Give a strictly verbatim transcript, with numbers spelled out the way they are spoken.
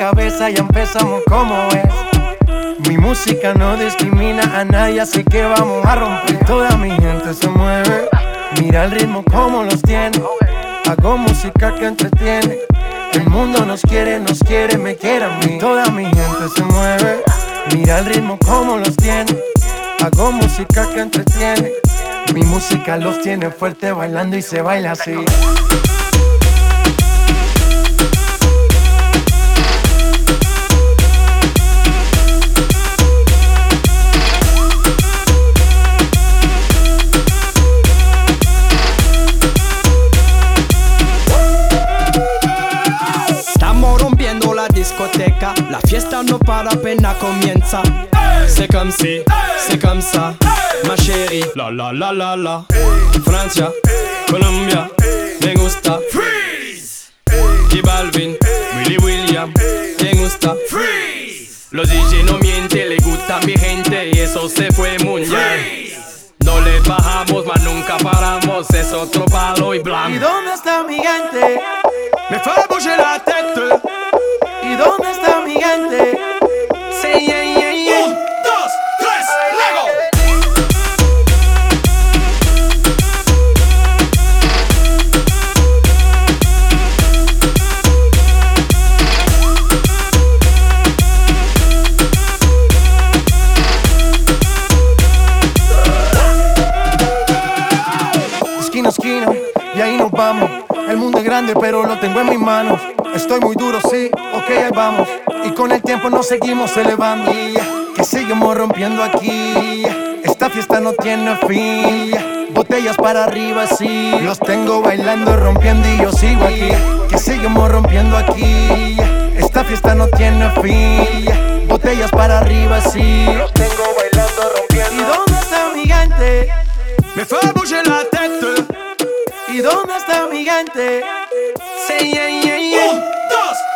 cabeza, ya empezamos como es. Mi música no discrimina a nadie, así que vamos a romper. Toda mi gente se mueve, mira el ritmo como los tiene. Hago música que entretiene. El mundo nos quiere, nos quiere, me quiere a mí. Toda mi gente se mueve, mira el ritmo como los tiene. Hago música que entretiene. Mi música los tiene fuerte bailando y se baila así. Discoteca, la fiesta no para apenas comienza. C'est comme si, c'est comme ça, ma chérie. La la la la la. Francia, Colombia, me gusta. Freeze. J Balvin, Willy William, me gusta. Freeze. Los D J no mienten, le gusta mi gente y eso se fue muy bien. No le bajamos, mas nunca paramos, es otro palo y blanco. ¿Y dónde está mi gente? Me fait bouger la tête. ¿Y dónde está mi gente? Sí, yeah, yeah, yeah. Un, dos, tres, Lego. Esquina a esquina, y ahí nos vamos. El mundo es grande, pero lo tengo en mis manos. Estoy muy duro, sí, ok, ahí vamos. Y con el tiempo nos seguimos elevando. Que seguimos rompiendo aquí. Esta fiesta no tiene fin. Botellas para arriba, sí. Los tengo bailando, rompiendo y yo sigo aquí. Que seguimos rompiendo aquí. Esta fiesta no tiene fin. Botellas para arriba, sí. Los tengo bailando, rompiendo. ¿Y dónde está mi gente? Me fait bouger la tête. ¿Y dónde está mi gente? Sí, yeah, yeah, yeah. Un, dos,